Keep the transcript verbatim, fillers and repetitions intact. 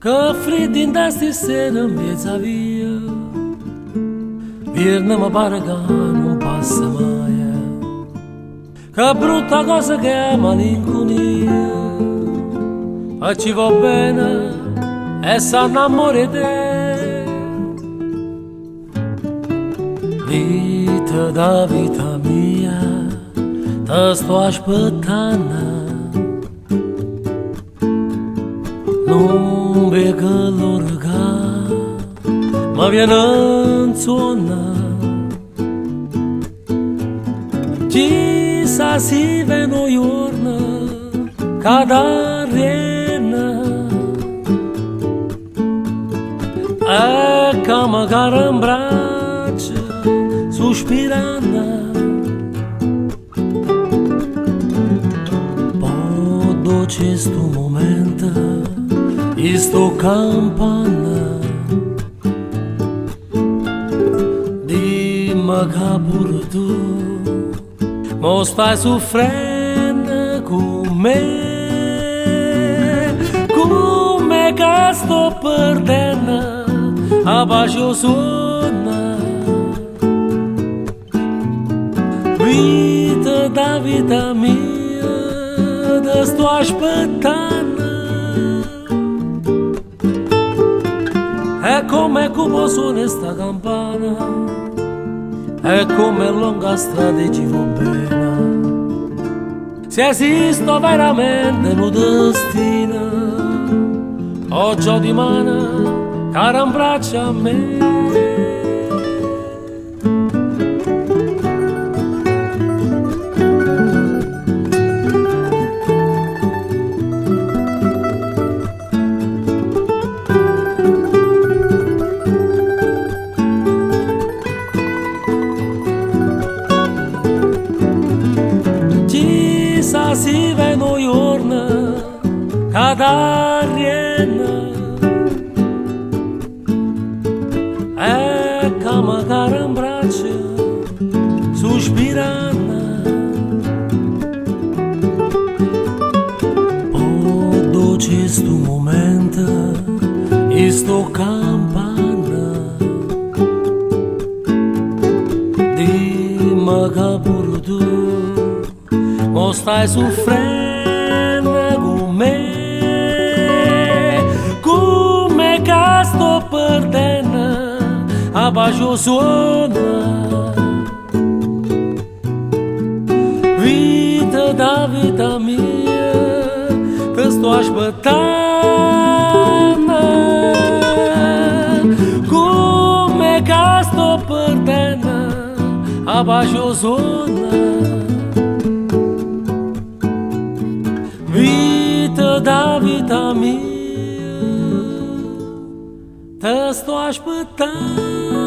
Că fredin dasti sera mezza via, Virna ma barca non passa mai. Che brutta cosa che è malinconia, ma ci va bene e sa innamore te. Vita da vita mia, te sto aspettando. Non vedo l'ora, ma viene in zona. Chissà si veno giorno, cada rena. E che magari in braccia, sospirando. Poi doce sto momento, sto campana. Dimmi che pure tu mo stai soffrendo con me, come che sto perdendo a bacio suona. Vita da vita mia, te sto aspettando. E come come suona sta campana, e come lunga strada ci va bene. Se esiste veramente un destino, oggi o domani, cara abbraccia a me. Chissà si veno giorno, cada riena. E che magari in braccia, sospirando. Poi doce sto momento, sto campana. Dimmi che pure tu mo stai soffrendo con me, come che sto perdendo a bacio suona. Vita da vita mia, te sto aspettando, come che sto perdendo a bacio suona. Vita da vita mia, te sto aspettando.